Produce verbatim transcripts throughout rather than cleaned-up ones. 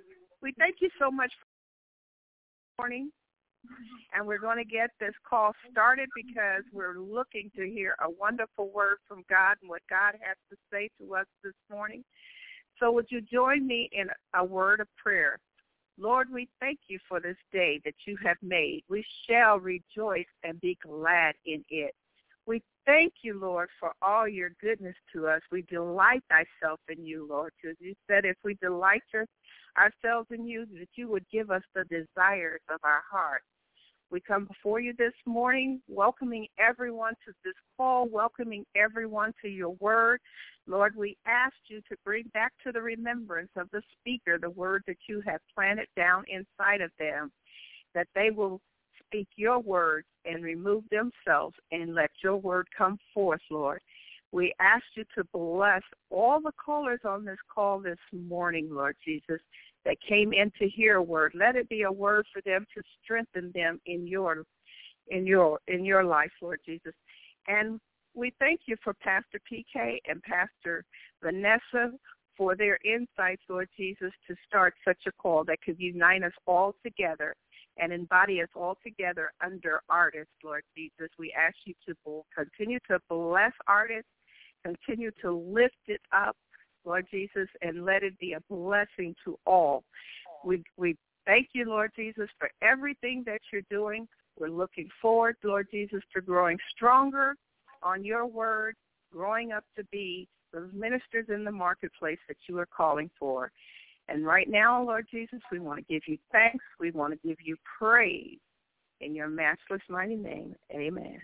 We thank you so much for this morning, and we're going to get this call started because we're looking to hear a wonderful word from God and what God has to say to us this morning. So would you join me in a word of prayer? Lord, we thank you for this day that you have made. We shall rejoice and be glad in it. We thank you, Lord, for all your goodness to us. We delight ourselves in you, Lord, because you said if we delight your, ourselves in you, that you would give us the desires of our heart. We come before you this morning, welcoming everyone to this call, welcoming everyone to your word. Lord, we ask you to bring back to the remembrance of the speaker the word that you have planted down inside of them, that they will speak your word and remove themselves and let your word come forth, Lord. We ask you to bless all the callers on this call this morning, Lord Jesus, that came in to hear a word. Let it be a word for them to strengthen them in your in your in your life, Lord Jesus. And we thank you for Pastor P K and Pastor Vanessa for their insights, Lord Jesus, to start such a call that could unite us all together and embody us all together under artists, Lord Jesus. We ask you to continue to bless artists, continue to lift it up, Lord Jesus, and let it be a blessing to all. We we thank you, Lord Jesus, for everything that you're doing. We're looking forward, Lord Jesus, to growing stronger on your word, growing up to be those ministers in the marketplace that you are calling for. And right now, Lord Jesus, we want to give you thanks. We want to give you praise in your matchless mighty name. Amen.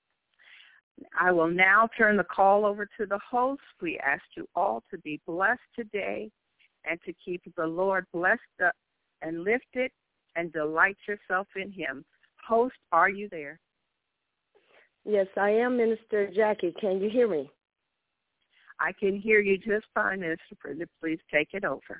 I will now turn the call over to the host. We ask you all to be blessed today and to keep the Lord blessed up and lifted and delight yourself in him. Host, are you there? Yes, I am, Minister Jackie. Can you hear me? I can hear you just fine, Minister Brenda. Please take it over.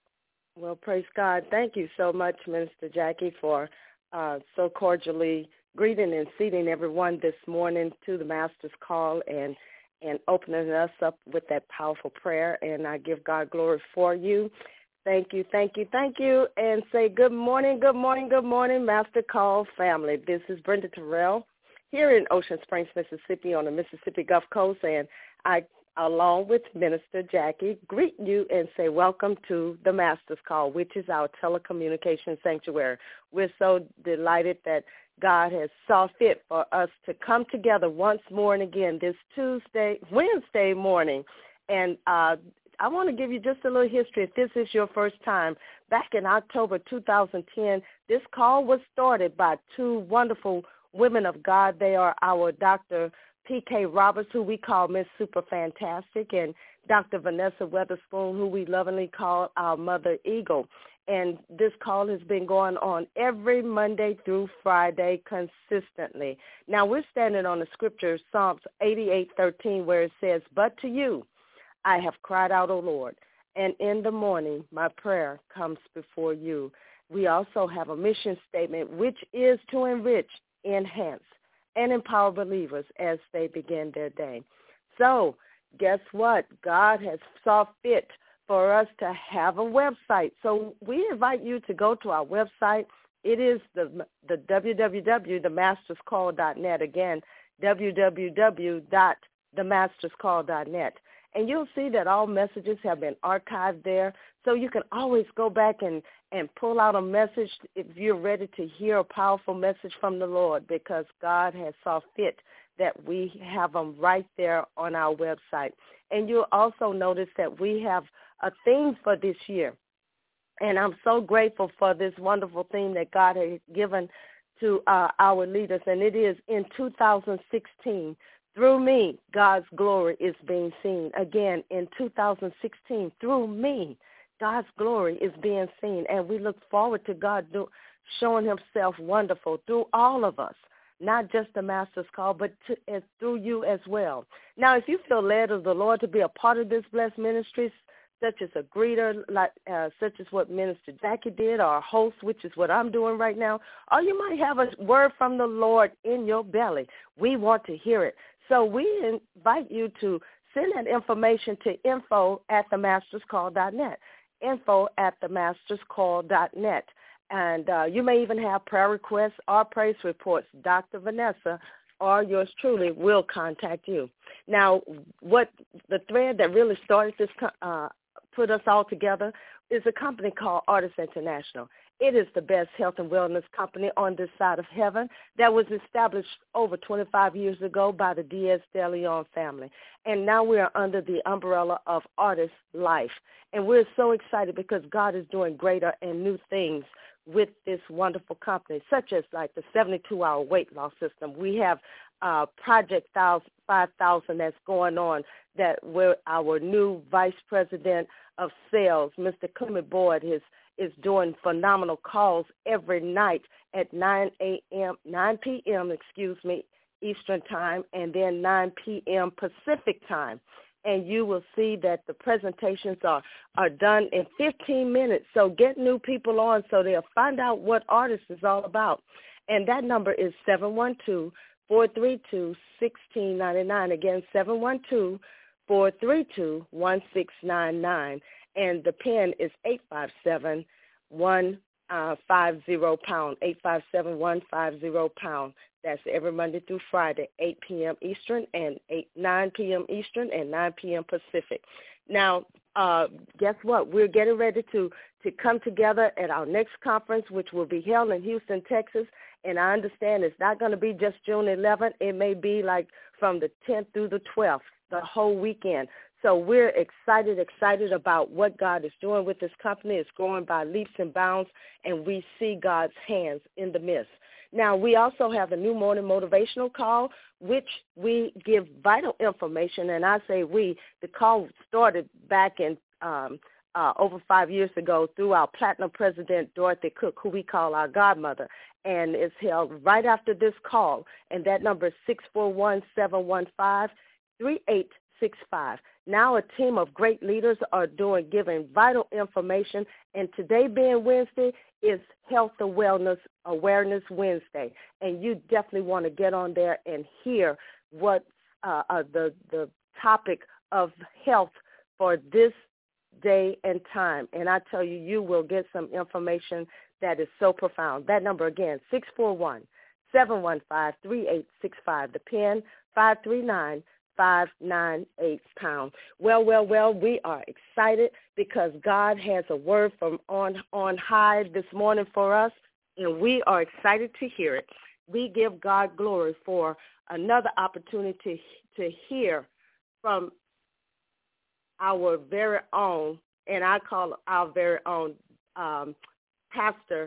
Well, praise God. Thank you so much, Minister Jackie, for uh, so cordially greeting and seating everyone this morning to the Master's Call and, and opening us up with that powerful prayer. And I give God glory for you. Thank you, thank you, thank you. And say good morning, good morning, good morning, Master Call family. This is Brenda Terrell here in Ocean Springs, Mississippi on the Mississippi Gulf Coast. And I, along with Minister Jackie, greet you and say welcome to the Master's Call, which is our telecommunications sanctuary. We're so delighted that God has saw fit for us to come together once more and again this Tuesday, Wednesday morning. And uh, I want to give you just a little history. If this is your first time, back in October two thousand ten, this call was started by two wonderful women of God. They are our Doctor P K Roberts, who we call Miss Super Fantastic, and Doctor Vanessa Weatherspoon, who we lovingly call our Mother Eagle. And this call has been going on every Monday through Friday consistently. Now, we're standing on the scripture, Psalms eighty-eight thirteen, where it says, "But to you I have cried out, O Lord, and in the morning my prayer comes before you." We also have a mission statement, which is to enrich, enhance, and empower believers as they begin their day. So guess what? God has saw fit for us to have a website. So we invite you to go to our website. It is the the w w w dot the masters call dot net. Again, w w w dot the masters call dot net. And you'll see that all messages have been archived there. So you can always go back and, and pull out a message if you're ready to hear a powerful message from the Lord, because God has saw fit that we have them right there on our website. And you'll also notice that we have a theme for this year. And I'm so grateful for this wonderful theme that God has given to uh, our leaders. And it is in two thousand sixteen, through me, God's glory is being seen. Again, in two thousand sixteen, through me, God's glory is being seen. And we look forward to God do, showing himself wonderful through all of us, not just the Master's Call, but to, uh, through you as well. Now, if you feel led of the Lord to be a part of this blessed ministry, such as a greeter, like uh, such as what Minister Jackie did, or a host, which is what I'm doing right now, or you might have a word from the Lord in your belly. We want to hear it. So we invite you to send that information to info at the masters call dot net. info at the masters call dot net. And uh, you may even have prayer requests or praise reports. Doctor Vanessa or yours truly will contact you. Now, what the thread that really started this, uh, put us all together, is a company called Artists International. It is the best health and wellness company on this side of heaven that was established over twenty-five years ago by the Diaz de Leon family. And now we are under the umbrella of Artist Life. And we're so excited because God is doing greater and new things with this wonderful company, such as like the seventy-two hour weight loss system. We have uh, Project five thousand that's going on, that where our new Vice President of Sales, Mister Clement Boyd, is is doing phenomenal calls every night at nine a.m., nine p.m., excuse me, Eastern Time, and then nine p.m. Pacific Time. And you will see that the presentations are, are done in fifteen minutes. So get new people on so they'll find out what Artists is all about. And that number is seven one two, four three two, one six nine nine. Again, seven one two, four three two, one six nine nine. And the PIN is eight five seven, one five zero pound, eight five seven, one five zero pound. That's every Monday through Friday, eight p.m. Eastern and eight, nine p.m. Eastern and nine p.m. Pacific. Now, uh, guess what? We're getting ready to, to come together at our next conference, which will be held in Houston, Texas. And I understand it's not going to be just June eleventh. It may be like from the tenth through the twelfth, the whole weekend. So we're excited, excited about what God is doing with this company. It's growing by leaps and bounds, and we see God's hands in the midst. Now, we also have a new morning motivational call, which we give vital information, and I say we. The call started back in um, uh, over five years ago through our platinum president, Dorothy Cook, who we call our godmother, and it's held right after this call, and that number is six four one, seven one five, three eight six five. Now a team of great leaders are doing, giving vital information, and today being Wednesday is Health and Wellness Awareness Wednesday, and you definitely want to get on there and hear what uh, uh, the the topic of health for this day and time. And I tell you, you will get some information that is so profound. That number again, six four one, seven one five, three eight six five. The PIN five three nine, five nine eight pound. Well, well, well, we are excited because God has a word from on, on high this morning for us, and we are excited to hear it. We give God glory for another opportunity to hear from our very own, and I call our very own um, Pastor,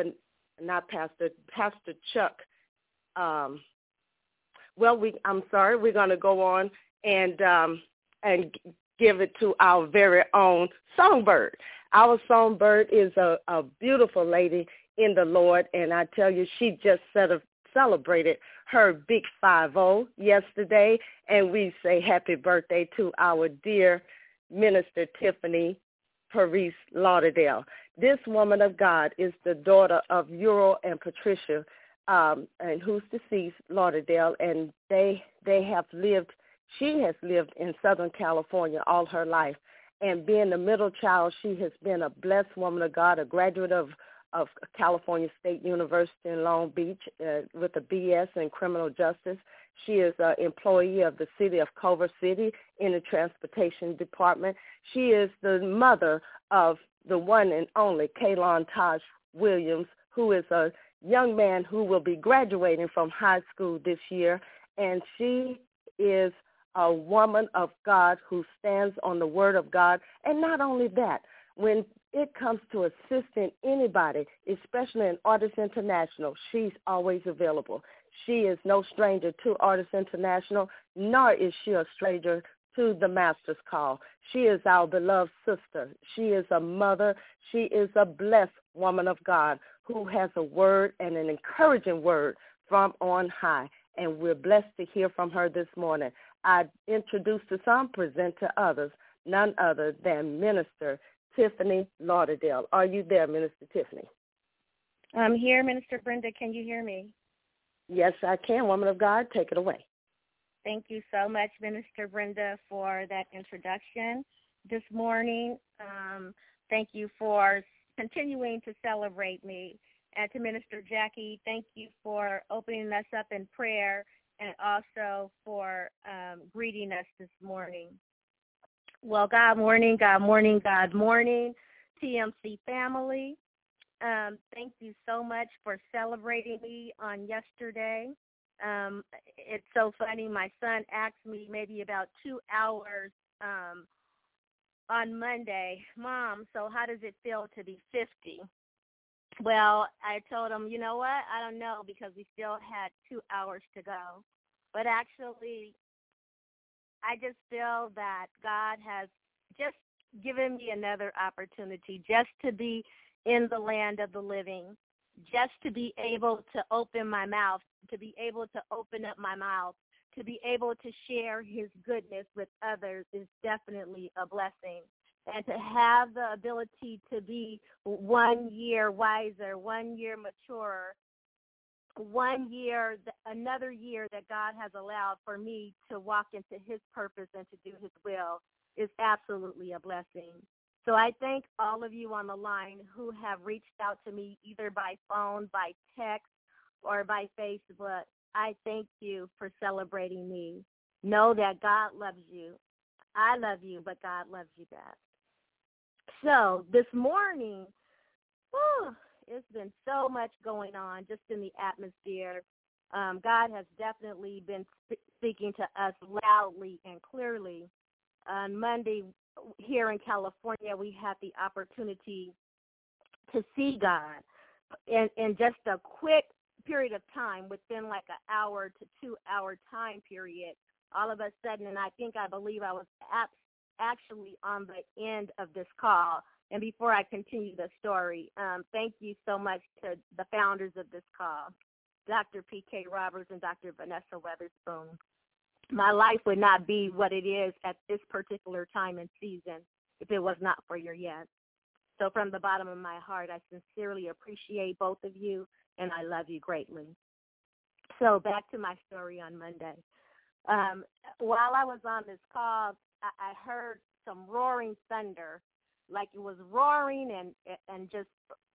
not Pastor, Pastor Chuck. Um, well, we I'm sorry, we're going to go on and um, and give it to our very own Songbird. Our Songbird is a, a beautiful lady in the Lord, and I tell you, she just set a, celebrated her big five oh yesterday, and we say happy birthday to our dear Minister Tiffany Paris Lauderdale. This woman of God is the daughter of Euro and Patricia, um, and who's deceased, Lauderdale, and they they have lived, she has lived in Southern California all her life. And being the middle child, she has been a blessed woman of God, a graduate of of California State University in Long Beach uh, with a B S in criminal justice. She is an employee of the city of Culver City in the transportation department. She is the mother of the one and only Kaylon Taj Williams, who is a young man who will be graduating from high school this year. And she is a woman of God who stands on the word of God. And not only that, when it comes to assisting anybody, especially in Artists International, she's always available. She is no stranger to Artists International, nor is she a stranger to the Master's Call. She is our beloved sister. She is a mother. She is a blessed woman of God who has a word and an encouraging word from on high, and we're blessed to hear from her this morning. I introduce to some, present to others, none other than Minister Tiffany Lauderdale. Are you there, Minister Tiffany? I'm here, Minister Brenda. Can you hear me? Yes, I can. Woman of God, take it away. Thank you so much, Minister Brenda, for that introduction this morning. Um, thank you for continuing to celebrate me. And to Minister Jackie, thank you for opening us up in prayer and also for um, greeting us this morning. Well, God morning, God morning, God morning, T M C family. Um, thank you so much for celebrating me on yesterday. Um, it's so funny. My son asked me maybe about two hours um, on Monday, Mom, so how does it feel to be fifty? Well, I told him, you know what, I don't know, because we still had two hours to go. But actually, I just feel that God has just given me another opportunity just to be in the land of the living, just to be able to open my mouth, to be able to open up my mouth, to be able to share his goodness with others is definitely a blessing. And to have the ability to be one year wiser, one year maturer, one year, another year that God has allowed for me to walk into his purpose and to do his will is absolutely a blessing. So I thank all of you on the line who have reached out to me either by phone, by text, or by Facebook. I thank you for celebrating me. Know that God loves you. I love you, but God loves you best. So this morning, whew, it's been so much going on just in the atmosphere. Um, God has definitely been sp- speaking to us loudly and clearly. On Monday, here in California, we had the opportunity to see God in, in just a quick period of time, within like an hour to two hour time period. All of a sudden, and I think I believe I was at, actually on the end of this call. And before I continue the story, um, thank you so much to the founders of this call, Doctor P K Roberts and Doctor Vanessa Weatherspoon. My life would not be what it is at this particular time and season if it was not for your yes. So from the bottom of my heart, I sincerely appreciate both of you, and I love you greatly. So back to my story on Monday. Um, while I was on this call, I, I heard some roaring thunder, like it was roaring and and just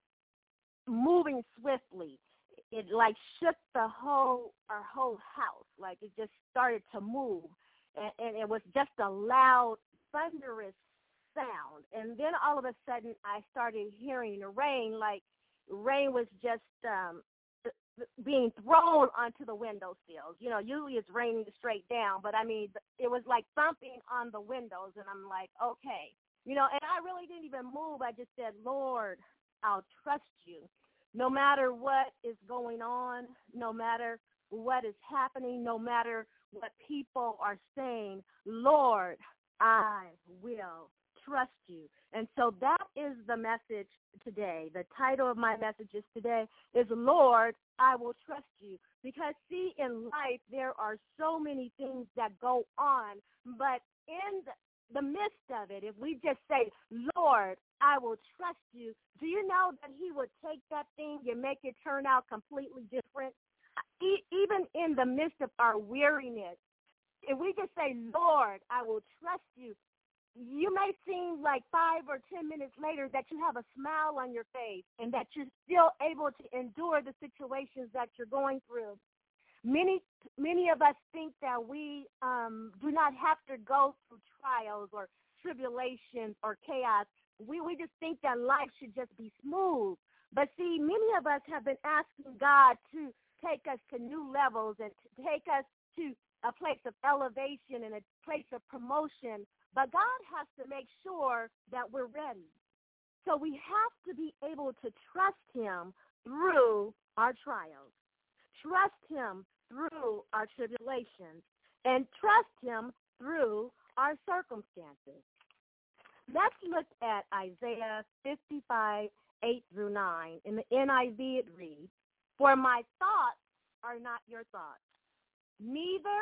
moving swiftly. It like shook the whole our whole house, like it just started to move, and, and it was just a loud, thunderous sound. And then all of a sudden, I started hearing rain, like rain was just um, being thrown onto the windowsills. You know, usually it's raining straight down, but I mean, it was like thumping on the windows, and I'm like, okay. You know, and I really didn't even move. I just said, Lord, I'll trust you. No matter what is going on, no matter what is happening, no matter what people are saying, Lord, I will trust you. And so that is the message today. The title of my messages today is, Lord, I will trust you. Because, see, in life, there are so many things that go on, but in the the midst of it, if we just say, Lord, I will trust you, do you know that he would take that thing and make it turn out completely different? E- even in the midst of our weariness, if we just say, Lord, I will trust you, you may seem like five or ten minutes later that you have a smile on your face and that you're still able to endure the situations that you're going through. Many many of us think that we um, do not have to go through trials or tribulations or chaos. We, we just think that life should just be smooth. But see, many of us have been asking God to take us to new levels and to take us to a place of elevation and a place of promotion. But God has to make sure that we're ready. So we have to be able to trust him through our trials. Trust him through our tribulations, and trust him through our circumstances. Let's look at Isaiah fifty-five, eight through nine. In the N I V it reads, For my thoughts are not your thoughts, neither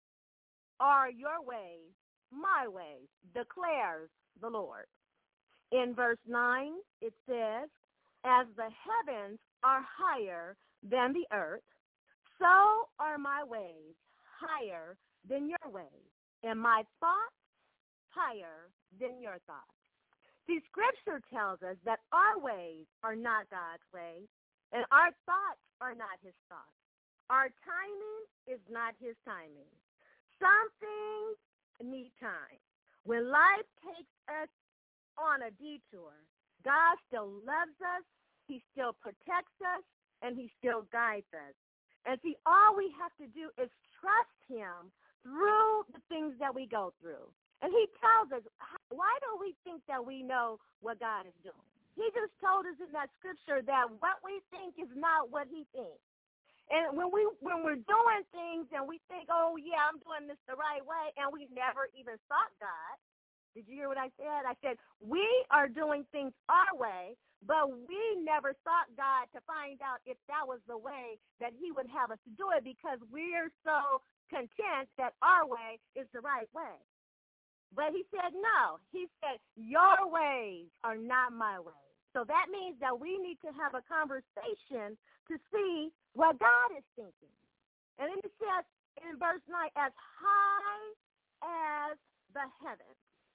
are your ways my ways, declares the Lord. In verse nine, it says, As the heavens are higher than the earth, so are my ways higher than your ways, and my thoughts higher than your thoughts. See, Scripture tells us that our ways are not God's ways, and our thoughts are not his thoughts. Our timing is not his timing. Some things need time. When life takes us on a detour, God still loves us, he still protects us, and he still guides us. And see, all we have to do is trust him through the things that we go through. And he tells us, why don't we think that we know what God is doing? He just told us in that scripture that what we think is not what he thinks. And when, we, when we're doing things and we think, oh, yeah, I'm doing this the right way, and we never even sought God. Did you hear what I said? I said, we are doing things our way, but we never sought God to find out if that was the way that he would have us to do it, because we're so content that our way is the right way. But he said, no. He said, your ways are not my ways. So that means that we need to have a conversation to see what God is thinking. And then it says in verse nine, as high as the heavens.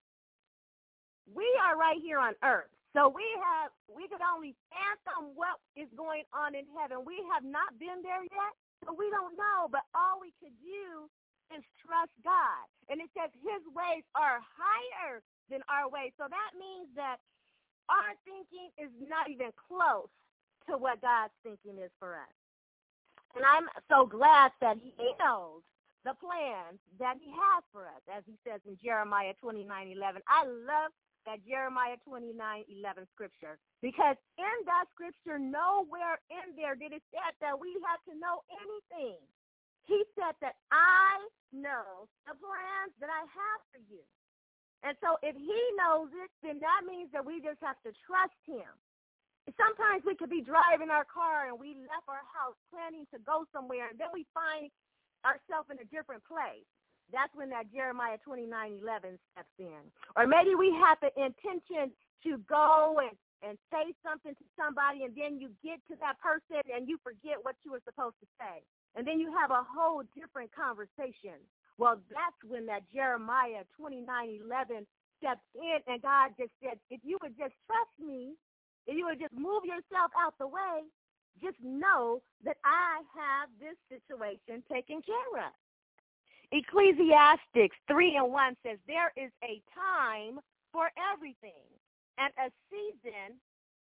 We are right here on earth. So we have, we could only fathom what is going on in heaven. We have not been there yet, so we don't know. But all we could do is trust God. And it says his ways are higher than our ways. So that means that our thinking is not even close to what God's thinking is for us. And I'm so glad that he knows the plans that he has for us, as he says in Jeremiah twenty-nine eleven. I love that Jeremiah twenty-nine eleven scripture, because in that scripture, nowhere in there did it say that we have to know anything. He said that I know the plans that I have for you. And so if he knows it, then that means that we just have to trust him. Sometimes we could be driving our car and we left our house planning to go somewhere, and then we find ourselves in a different place. That's when that Jeremiah twenty-nine eleven steps in. Or maybe we have the intention to go and, and say something to somebody, and then you get to that person and you forget what you were supposed to say. And then you have a whole different conversation. Well, that's when that Jeremiah twenty-nine eleven steps in, and God just said, if you would just trust me, if you would just move yourself out the way, just know that I have this situation taken care of. Ecclesiastes three and one says, there is a time for everything and a season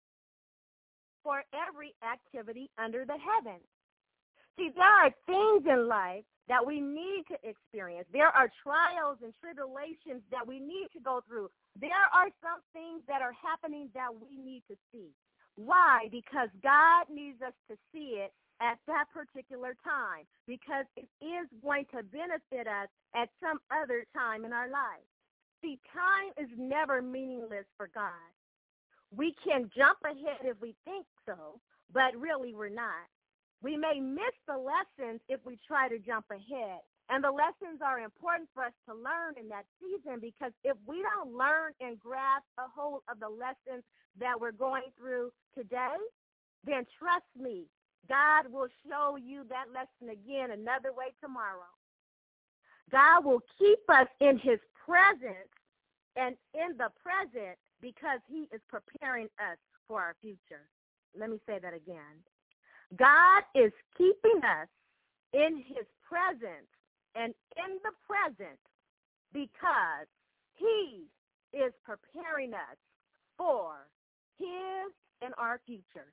for every activity under the heavens. See, there are things in life that we need to experience. There are trials and tribulations that we need to go through. There are some things that are happening that we need to see. Why? Because God needs us to see it at that particular time, because it is going to benefit us at some other time in our life. See, time is never meaningless for God. We can jump ahead if we think so, but really we're not. We may miss the lessons if we try to jump ahead. And the lessons are important for us to learn in that season, because if we don't learn and grasp a hold of the lessons that we're going through today, then trust me, God will show you that lesson again another way tomorrow. God will keep us in his presence and in the present, because he is preparing us for our future. Let me say that again. God is keeping us in his presence and in the present, because he is preparing us for his and our future.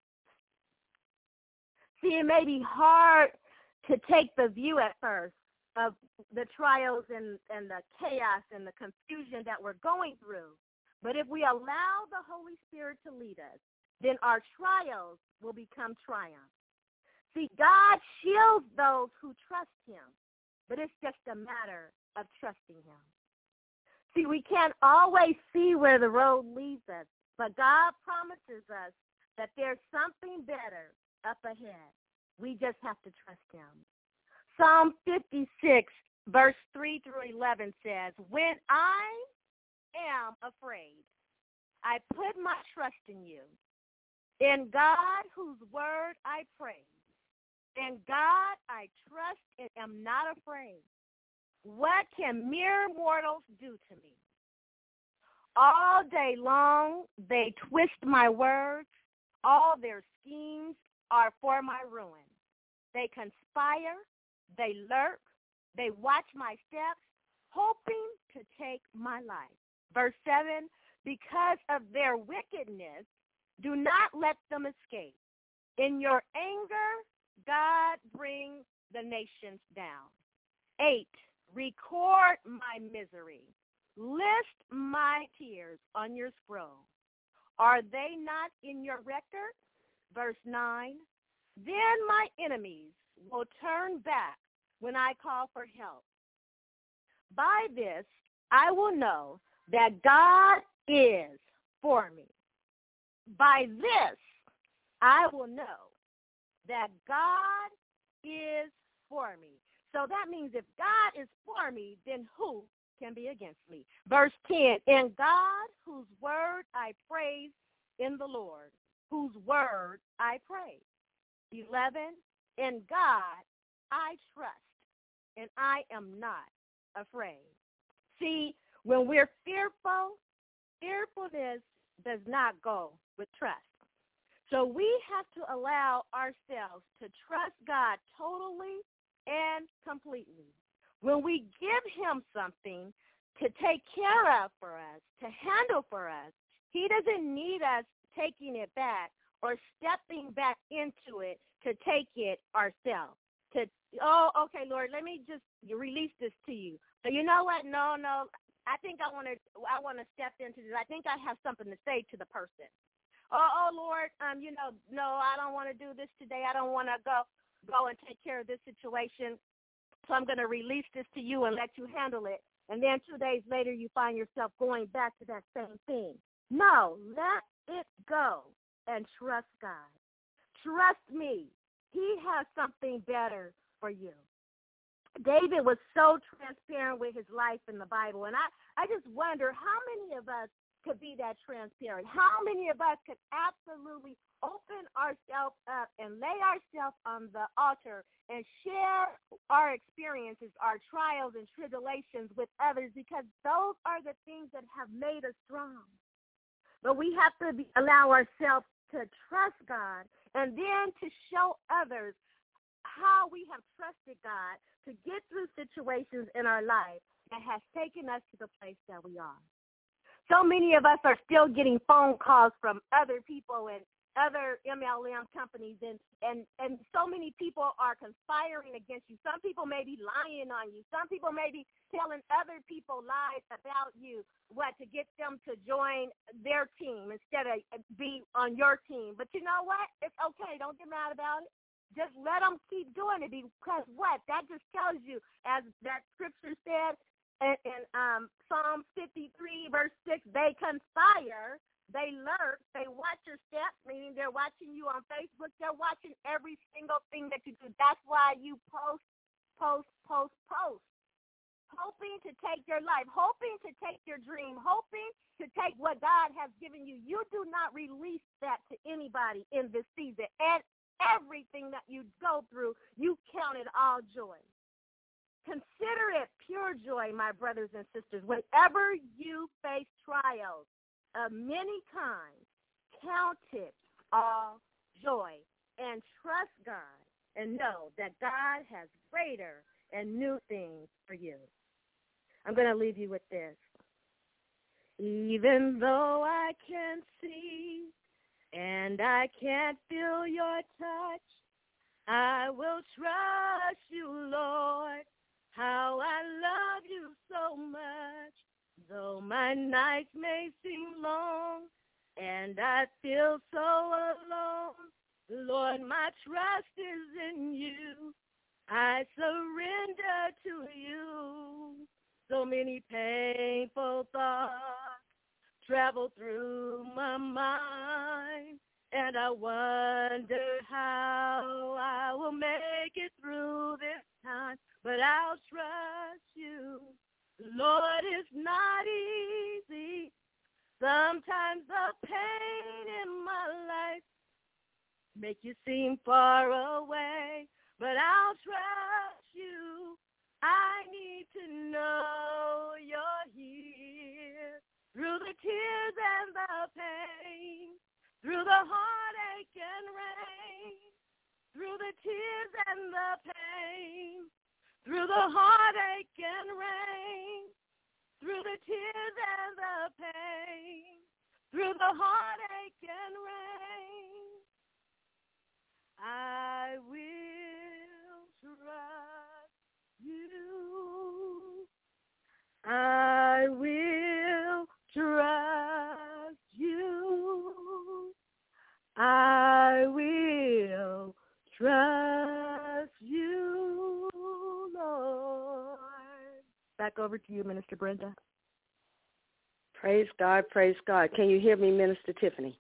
See, it may be hard to take the view at first of the trials and, and the chaos and the confusion that we're going through. But if we allow the Holy Spirit to lead us, then our trials will become triumphs. See, God shields those who trust him, but it's just a matter of trusting him. See, we can't always see where the road leads us, but God promises us that there's something better up ahead. We just have to trust him. Psalm fifty-six, verse three through eleven says, when I am afraid, I put my trust in you. In God, whose word I praise. In God I trust and am not afraid. What can mere mortals do to me? All day long, they twist my words. All their schemes are for my ruin. They conspire, they lurk, they watch my steps, hoping to take my life. Verse seven, because of their wickedness, do not let them escape. In your anger, God brings the nations down. Eight, record my misery. List my tears on your scroll. Are they not in your record? Verse nine, then my enemies will turn back when I call for help. By this, I will know that God is for me. By this, I will know that God is for me. So that means if God is for me, then who can be against me? Verse ten, in God, whose word I praise, in the Lord, whose word I praise. eleven, in God I trust, and I am not afraid. See, when we're fearful, fearfulness does not go with trust. So we have to allow ourselves to trust God totally and completely. When we give him something to take care of for us, to handle for us, he doesn't need us taking it back or stepping back into it to take it ourselves. To, oh, okay, Lord, let me just release this to you. So you know what? No, no, I think I want to I want to step into this. I think I have something to say to the person. Oh, oh Lord, um, you know, no, I don't want to do this today. I don't want to go go and take care of this situation. So I'm going to release this to you and let you handle it. And then two days later, you find yourself going back to that same thing. No, let it go and trust God. Trust me. He has something better for you. David was so transparent with his life in the Bible. And I, I just wonder how many of us could be that transparent? How many of us could absolutely open ourselves up and lay ourselves on the altar and share our experiences, our trials and tribulations with others, because those are the things that have made us strong. But we have to be, allow ourselves to trust God and then to show others how we have trusted God to get through situations in our life that has taken us to the place that we are. So many of us are still getting phone calls from other people and other M L M companies, and, and, and so many people are conspiring against you. Some people may be lying on you. Some people may be telling other people lies about you, what, to get them to join their team instead of be on your team. But you know what? It's okay. Don't get mad about it. Just let them keep doing it, because what? That just tells you, as that scripture said, in, in um, Psalm fifty-three, verse six, they conspire, they lurk, they watch your steps, meaning they're watching you on Facebook, they're watching every single thing that you do. That's why you post, post, post, post, hoping to take your life, hoping to take your dream, hoping to take what God has given you. You do not release that to anybody in this season. And everything that you go through, you count it all joy. Consider it pure joy, my brothers and sisters. Whenever you face trials of many kinds, count it all joy and trust God and know that God has greater and new things for you. I'm going to leave you with this. Even though I can't see and I can't feel your touch, I will trust you, Lord. How I love you so much, though my nights may seem long and I feel so alone. Lord, my trust is in you. I surrender to you. So many painful thoughts travel through my mind, and I wonder how I will make it through this time. But I'll trust you. Lord, it's not easy. Sometimes the pain in my life make you seem far away. But I'll trust you. I need to know you're here through through the tears and the pain, through the heartache and rain, through the tears and the pain, through the heartache and rain, through the tears and the pain, through the heartache and rain, I will trust you. I will trust you. I will trust you, Lord. Back over to you, Minister Brenda. Praise God, praise God. Can you hear me, Minister Tiffany?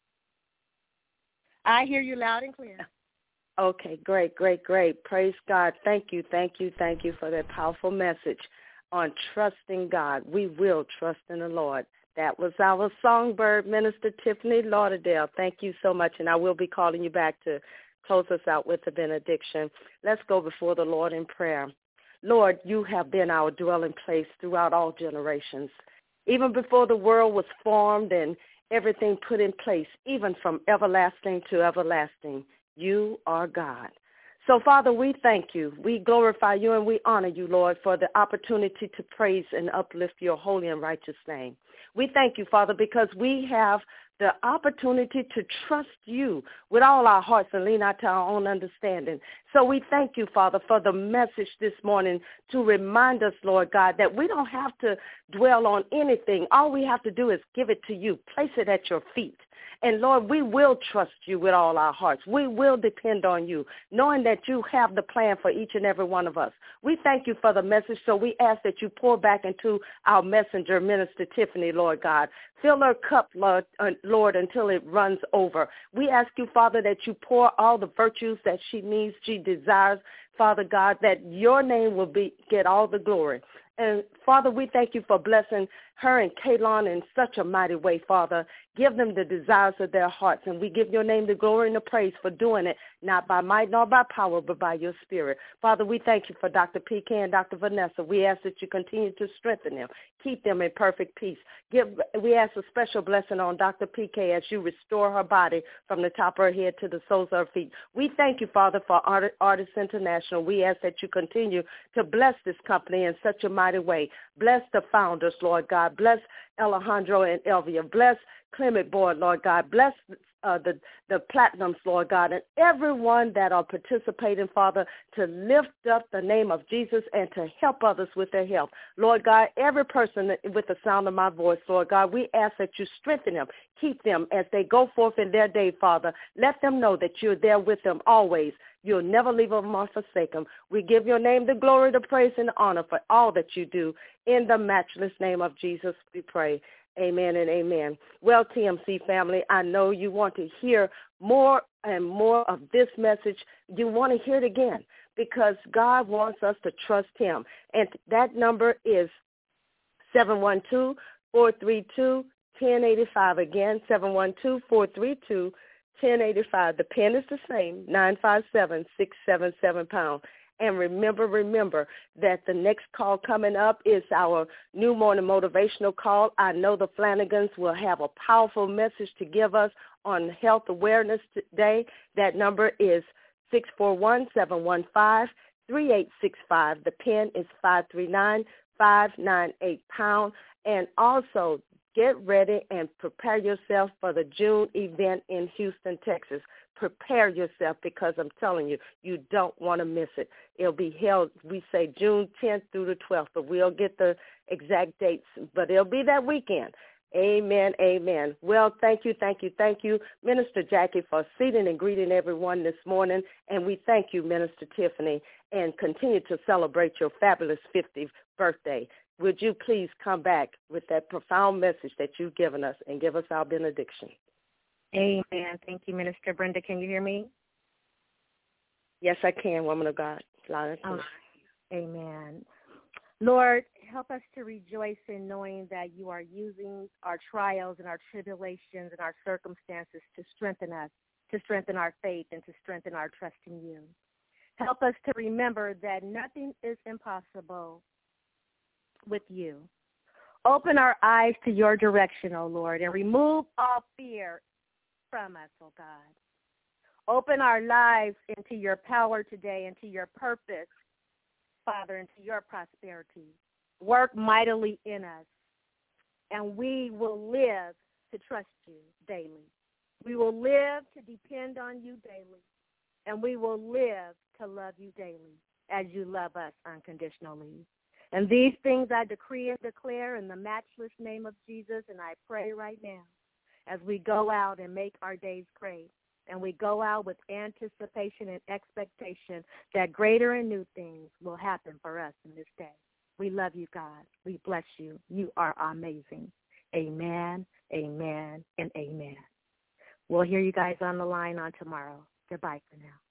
I hear you loud and clear. Okay, great, great, great. Praise God. Thank you, thank you, thank you for that powerful message on trusting God. We will trust in the Lord. That was our songbird, Minister Tiffany Lauderdale. Thank you so much, and I will be calling you back to close us out with a benediction. Let's go before the Lord in prayer. Lord, you have been our dwelling place throughout all generations. Even before the world was formed and everything put in place, even from everlasting to everlasting, you are God. So, Father, we thank you. We glorify you and we honor you, Lord, for the opportunity to praise and uplift your holy and righteous name. We thank you, Father, because we have the opportunity to trust you with all our hearts and lean not to our own understanding. So we thank you, Father, for the message this morning to remind us, Lord God, that we don't have to dwell on anything. All we have to do is give it to you, place it at your feet. And, Lord, we will trust you with all our hearts. We will depend on you, knowing that you have the plan for each and every one of us. We thank you for the message, so we ask that you pour back into our messenger, Minister Tiffany, Lord God. Fill her cup, Lord, uh, Lord, until it runs over. We ask you, Father, that you pour all the virtues that she needs, she desires, Father God, that your name will be get all the glory. And, Father, we thank you for blessing her and Kalon in such a mighty way, Father. Give them the desires of their hearts, and we give your name the glory and the praise for doing it, not by might nor by power, but by your spirit. Father, we thank you for Doctor P K and Doctor Vanessa. We ask that you continue to strengthen them, keep them in perfect peace. Give, we ask a special blessing on Doctor P K as you restore her body from the top of her head to the soles of her feet. We thank you, Father, for Art, Artists International. We ask that you continue to bless this company in such a mighty way. Bless the founders, Lord God. Bless Alejandro and Elvia. Bless Clement Board, Lord God. Bless uh, the, the Platinums, Lord God, and everyone that are participating, Father, to lift up the name of Jesus and to help others with their help. Lord God, every person with the sound of my voice, Lord God, we ask that you strengthen them, keep them as they go forth in their day, Father. Let them know that you're there with them always. You'll never leave them or forsake them. We give your name the glory, the praise, and the honor for all that you do. In the matchless name of Jesus, we pray. Amen and amen. Well, T M C family, I know you want to hear more and more of this message. You want to hear it again because God wants us to trust him. And that number is seven one two, four three two, one zero eight five. Again, seven one two, four three two, one zero eight five. The pen is the same, nine five seven, six seven seven pound. And remember, remember that the next call coming up is our new morning motivational call. I know the Flanagans will have a powerful message to give us on health awareness today. That number is six four one, seven one five, three eight six five. The pen is five three nine, five nine eight pound. And also get ready and prepare yourself for the June event in Houston, Texas. Prepare yourself because I'm telling you, you don't want to miss it. It'll be held, we say June tenth through the twelfth, but we'll get the exact dates, but it'll be that weekend. Amen, amen. Well, thank you, thank you, thank you, Minister Jackie, for seating and greeting everyone this morning, and we thank you, Minister Tiffany, and continue to celebrate your fabulous fiftieth birthday. Would you please come back with that profound message that you've given us and give us our benediction? Amen. Thank you, Minister Brenda. Can you hear me? Yes, I can, woman of God. Oh, amen. Lord, help us to rejoice in knowing that you are using our trials and our tribulations and our circumstances to strengthen us, to strengthen our faith, and to strengthen our trust in you. Help us to remember that nothing is impossible with you. Open our eyes to your direction, O Lord, and remove all fear from us, O God. Open our lives into your power today, into your purpose, Father, into your prosperity. Work mightily in us, and we will live to trust you daily. We will live to depend on you daily, and we will live to love you daily as you love us unconditionally. And these things I decree and declare in the matchless name of Jesus, and I pray right now as we go out and make our days great, and we go out with anticipation and expectation that greater and new things will happen for us in this day. We love you, God. We bless you. You are amazing. Amen, amen, and amen. We'll hear you guys on the line on tomorrow. Goodbye for now.